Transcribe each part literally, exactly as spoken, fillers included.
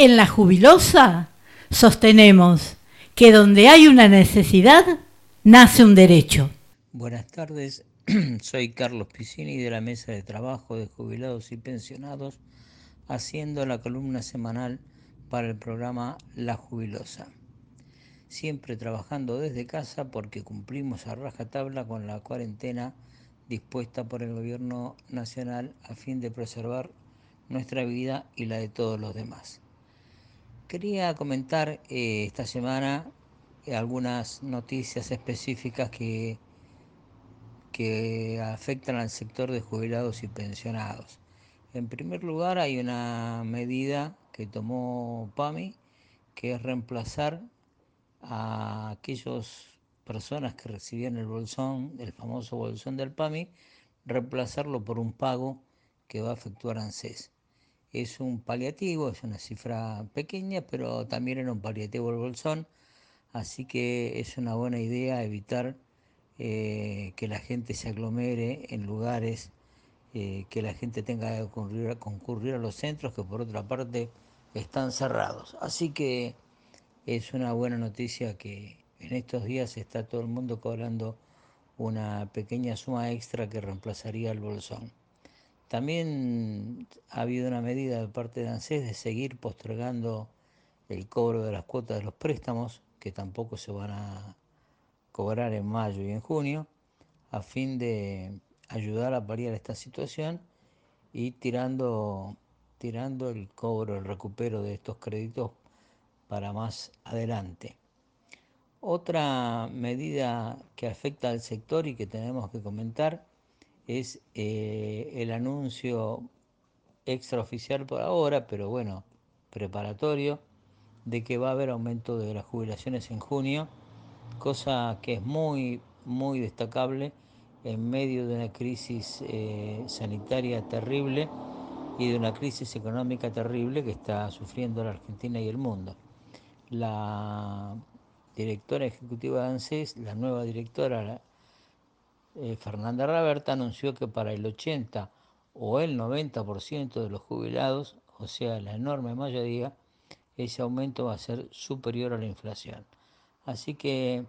En La Jubilosa sostenemos que donde hay una necesidad, nace un derecho. Buenas tardes, soy Carlos Piscini de la Mesa de Trabajo de Jubilados y Pensionados, haciendo la columna semanal para el programa La Jubilosa. Siempre trabajando desde casa porque cumplimos a rajatabla con la cuarentena dispuesta por el Gobierno Nacional a fin de preservar nuestra vida y la de todos los demás. Quería comentar eh, esta semana eh, algunas noticias específicas que, que afectan al sector de jubilados y pensionados. En primer lugar, hay una medida que tomó PAMI, que es reemplazar a aquellas personas que recibían el bolsón, el famoso bolsón del PAMI, reemplazarlo por un pago que va a efectuar ANSES. Es un paliativo, es una cifra pequeña, pero también era un paliativo el bolsón, así que es una buena idea evitar eh, que la gente se aglomere en lugares, eh, que la gente tenga que concurrir, concurrir a los centros, que por otra parte están cerrados. Así que es una buena noticia que en estos días está todo el mundo cobrando una pequeña suma extra que reemplazaría el bolsón. También ha habido una medida de parte de ANSES de seguir postergando el cobro de las cuotas de los préstamos, que tampoco se van a cobrar en mayo y en junio, a fin de ayudar a paliar esta situación y tirando, tirando el cobro, el recupero de estos créditos para más adelante. Otra medida que afecta al sector y que tenemos que comentar es eh, el anuncio extraoficial por ahora, pero bueno, preparatorio, de que va a haber aumento de las jubilaciones en junio, cosa que es muy, muy destacable en medio de una crisis eh, sanitaria terrible y de una crisis económica terrible que está sufriendo la Argentina y el mundo. La directora ejecutiva de ANSES, la nueva directora, eh, Fernanda Raberta, anunció que para el ochenta o el noventa por ciento de los jubilados, o sea, la enorme mayoría, ese aumento va a ser superior a la inflación. Así que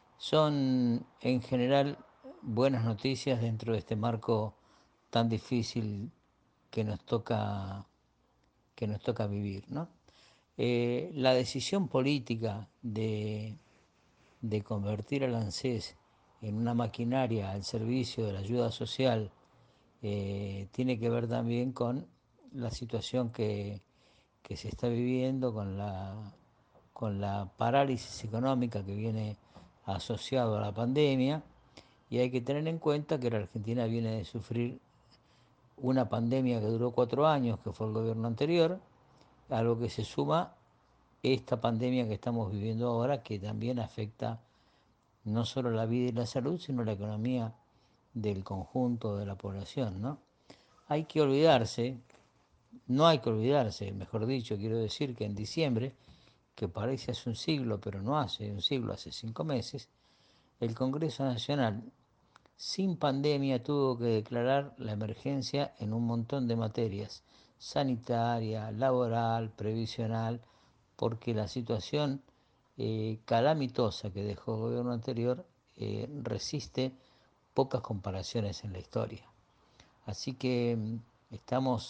son en general buenas noticias dentro de este marco tan difícil que nos toca, que nos toca vivir, ¿no? Eh, la decisión política de, de convertir al ANSES en una maquinaria al servicio de la ayuda social eh, tiene que ver también con la situación que, que se está viviendo, con la, con la parálisis económica que viene asociado a la pandemia, y hay que tener en cuenta que la Argentina viene de sufrir una pandemia que duró cuatro años, que fue el gobierno anterior, algo que se suma esta pandemia que estamos viviendo ahora, que también afecta no solo la vida y la salud, sino la economía del conjunto de la población, ¿no? Hay que olvidarse, no hay que olvidarse, mejor dicho, quiero decir que en diciembre, que parece hace un siglo, pero no hace un siglo, hace cinco meses, el Congreso Nacional, sin pandemia, tuvo que declarar la emergencia en un montón de materias, sanitaria, laboral, previsional, porque la situación eh, calamitosa que dejó el gobierno anterior eh, resiste pocas comparaciones en la historia. Así que mm, estamos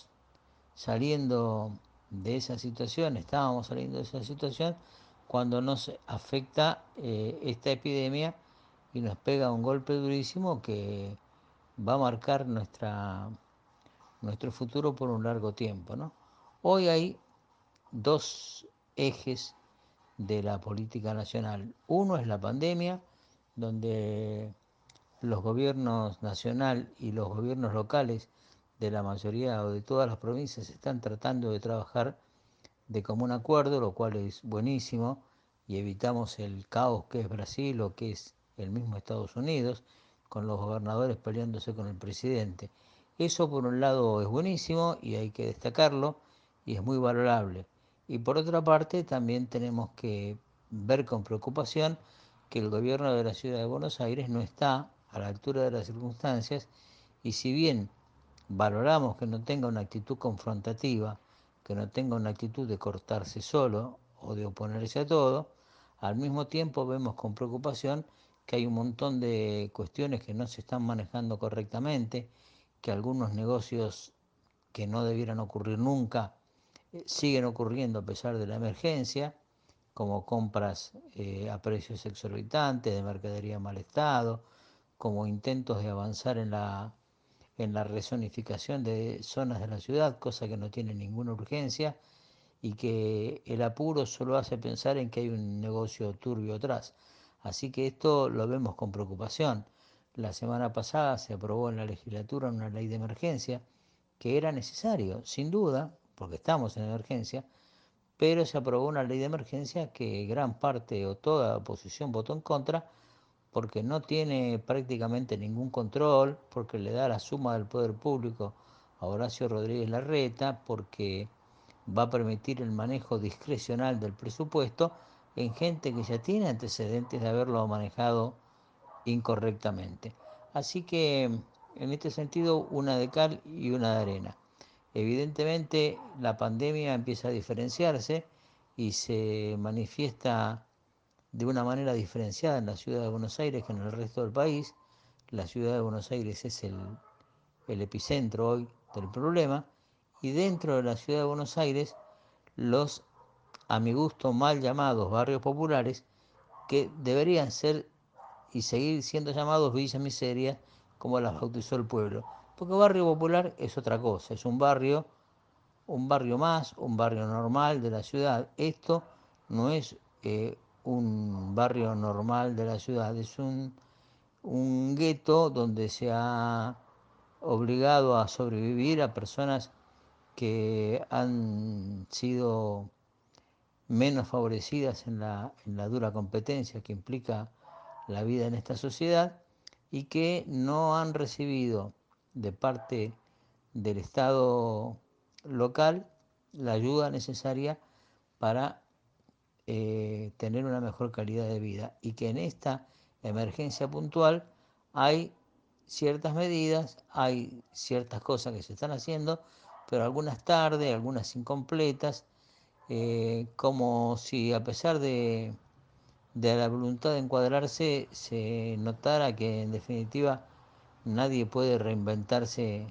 saliendo de esa situación, estábamos saliendo de esa situación cuando nos afecta eh, esta epidemia y nos pega un golpe durísimo que va a marcar nuestra, nuestro futuro por un largo tiempo, ¿no? Hoy hay dos ejes de la política nacional. Uno es la pandemia, donde los gobiernos nacional y los gobiernos locales de la mayoría o de todas las provincias están tratando de trabajar de común acuerdo, lo cual es buenísimo, y evitamos el caos que es Brasil o que es el mismo Estados Unidos, con los gobernadores peleándose con el presidente. Eso por un lado es buenísimo y hay que destacarlo y es muy valorable. Y por otra parte también tenemos que ver con preocupación que el gobierno de la ciudad de Buenos Aires no está a la altura de las circunstancias y si bien valoramos que no tenga una actitud confrontativa, que no tenga una actitud de cortarse solo o de oponerse a todo. Al mismo tiempo vemos con preocupación que hay un montón de cuestiones que no se están manejando correctamente, que algunos negocios que no debieran ocurrir nunca eh, siguen ocurriendo a pesar de la emergencia, como compras eh, a precios exorbitantes de mercadería en mal estado, como intentos de avanzar en la, en la rezonificación de zonas de la ciudad, cosa que no tiene ninguna urgencia y que el apuro solo hace pensar en que hay un negocio turbio atrás. Así que esto lo vemos con preocupación. La semana pasada se aprobó en la legislatura una ley de emergencia que era necesario, sin duda, porque estamos en emergencia, pero se aprobó una ley de emergencia que gran parte o toda la oposición votó en contra porque no tiene prácticamente ningún control, porque le da la suma del poder público a Horacio Rodríguez Larreta, porque va a permitir el manejo discrecional del presupuesto en gente que ya tiene antecedentes de haberlo manejado incorrectamente. Así que en este sentido, una de cal y una de arena. Evidentemente la pandemia empieza a diferenciarse y se manifiesta de una manera diferenciada en la ciudad de Buenos Aires que en el resto del país. La ciudad de Buenos Aires es el, el epicentro hoy del problema, y dentro de la ciudad de Buenos Aires los, a mi gusto, mal llamados barrios populares, que deberían ser y seguir siendo llamados Villa Miseria, como las bautizó el pueblo. Porque barrio popular es otra cosa, es un barrio, un barrio más, un barrio normal de la ciudad. Esto no es eh, un barrio normal de la ciudad, es un, un gueto donde se ha obligado a sobrevivir a personas que han sido menos favorecidas en la, en la dura competencia que implica la vida en esta sociedad, y que no han recibido de parte del Estado local la ayuda necesaria para eh, tener una mejor calidad de vida, y que en esta emergencia puntual hay ciertas medidas, hay ciertas cosas que se están haciendo, pero algunas tarde, algunas incompletas, eh, como si a pesar de, de la voluntad de encuadrarse se notara que en definitiva nadie puede reinventarse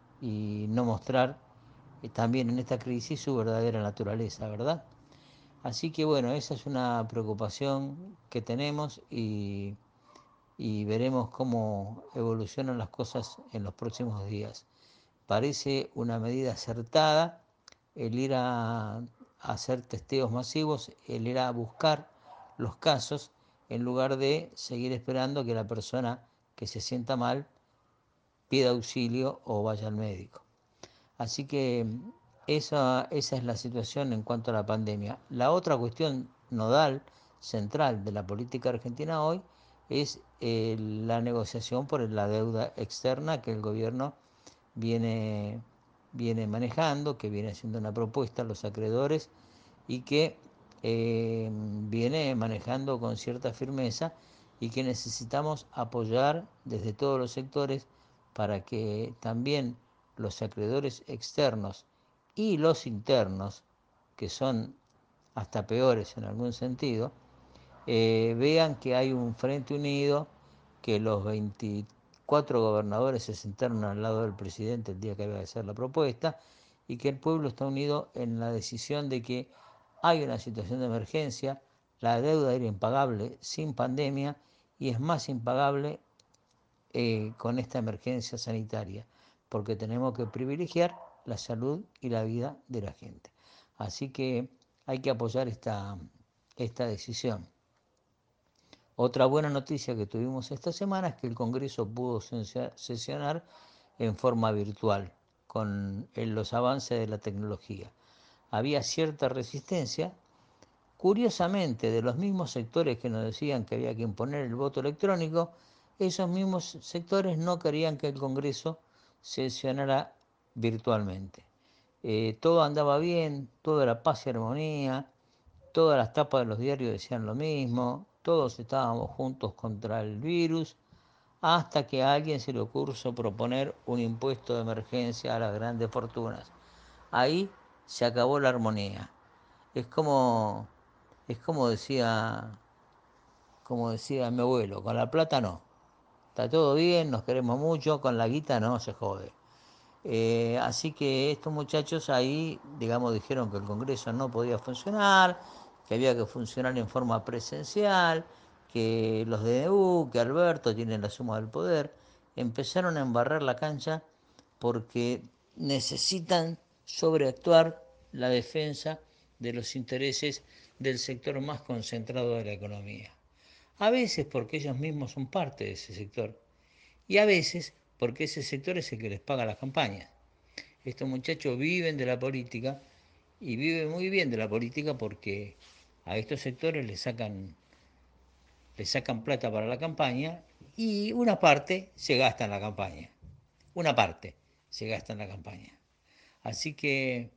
y no mostrar eh, también en esta crisis su verdadera naturaleza, ¿verdad? Así que bueno, esa es una preocupación que tenemos, y, y veremos cómo evolucionan las cosas en los próximos días. Parece una medida acertada el ir a, a hacer testeos masivos, el ir a buscar los casos en lugar de seguir esperando que la persona que se sienta mal pida auxilio o vaya al médico. Así que esa, esa es la situación en cuanto a la pandemia. La otra cuestión nodal, central de la política argentina hoy, es eh, la negociación por la deuda externa que el gobierno viene, viene manejando, que viene haciendo una propuesta a los acreedores y que eh, viene manejando con cierta firmeza, y que necesitamos apoyar desde todos los sectores para que también los acreedores externos y los internos, que son hasta peores en algún sentido, eh, vean que hay un frente unido, que los veinticuatro gobernadores se sentaron al lado del presidente el día que había de hacer la propuesta, y que el pueblo está unido en la decisión de que hay una situación de emergencia, la deuda era impagable sin pandemia y es más impagable eh, con esta emergencia sanitaria, porque tenemos que privilegiar la salud y la vida de la gente. Así que hay que apoyar esta, esta decisión. Otra buena noticia que tuvimos esta semana es que el Congreso pudo sesionar en forma virtual con los avances de la tecnología. Había cierta resistencia, curiosamente, de los mismos sectores que nos decían que había que imponer el voto electrónico. Esos mismos sectores no querían que el Congreso sesionara virtualmente. Eh, todo andaba bien, todo era paz y armonía, todas las tapas de los diarios decían lo mismo, todos estábamos juntos contra el virus, hasta que a alguien se le ocurrió proponer un impuesto de emergencia a las grandes fortunas. Ahí se acabó la armonía. Es como, es como decía, como decía mi abuelo, con la plata no. Está todo bien, nos queremos mucho, con la guita no se jode. Eh, así que estos muchachos ahí, digamos, dijeron que el Congreso no podía funcionar, que había que funcionar en forma presencial, que los D N U, que Alberto tienen la suma del poder. Empezaron a embarrar la cancha porque necesitan sobreactuar la defensa de los intereses del sector más concentrado de la economía. A veces porque ellos mismos son parte de ese sector y a veces porque ese sector es el que les paga las campañas. Estos muchachos viven de la política y viven muy bien de la política porque a estos sectores les sacan, les sacan plata para la campaña y una parte se gasta en la campaña. Una parte se gasta en la campaña. Así que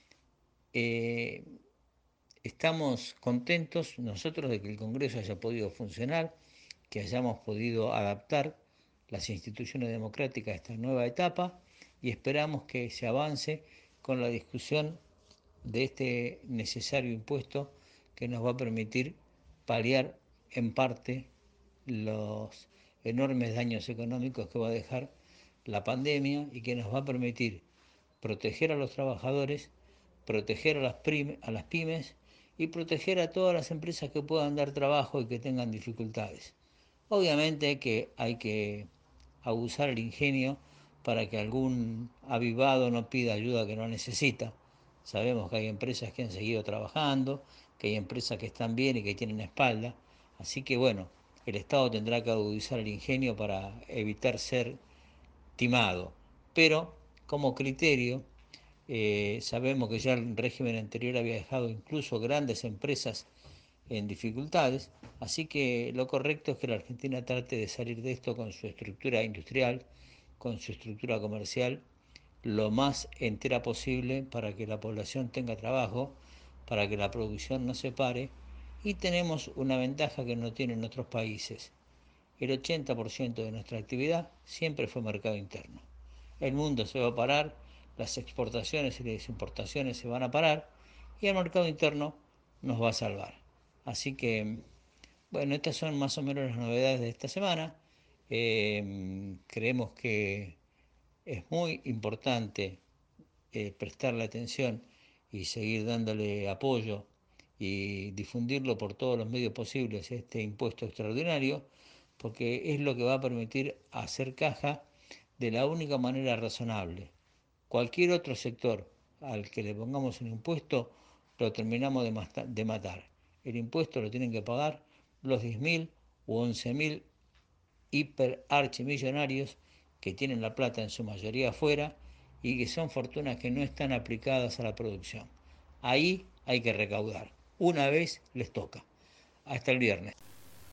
eh, estamos contentos nosotros de que el Congreso haya podido funcionar, que hayamos podido adaptar las instituciones democráticas a esta nueva etapa y esperamos que se avance con la discusión de este necesario impuesto que nos va a permitir paliar en parte los enormes daños económicos que va a dejar la pandemia y que nos va a permitir proteger a los trabajadores, proteger a las, prim- a las pymes y proteger a todas las empresas que puedan dar trabajo y que tengan dificultades. Obviamente que hay que abusar el ingenio para que algún avivado no pida ayuda que no necesita. Sabemos que hay empresas que han seguido trabajando, que hay empresas que están bien y que tienen espalda. Así que bueno, el Estado tendrá que agudizar el ingenio para evitar ser timado. Pero como criterio, eh, sabemos que ya el régimen anterior había dejado incluso grandes empresas en dificultades, así que lo correcto es que la Argentina trate de salir de esto con su estructura industrial, con su estructura comercial, lo más entera posible para que la población tenga trabajo, para que la producción no se pare, y tenemos una ventaja que no tienen otros países. El ochenta por ciento de nuestra actividad siempre fue mercado interno. El mundo se va a parar, las exportaciones y las importaciones se van a parar y el mercado interno nos va a salvar. Así que, bueno, estas son más o menos las novedades de esta semana. Eh, creemos que es muy importante eh, prestarle atención y seguir dándole apoyo y difundirlo por todos los medios posibles, este impuesto extraordinario, porque es lo que va a permitir hacer caja de la única manera razonable. Cualquier otro sector al que le pongamos un impuesto lo terminamos de matar. El impuesto lo tienen que pagar los diez mil u once mil hiperarchimillonarios que tienen la plata en su mayoría afuera y que son fortunas que no están aplicadas a la producción. Ahí hay que recaudar. Una vez les toca. Hasta el viernes.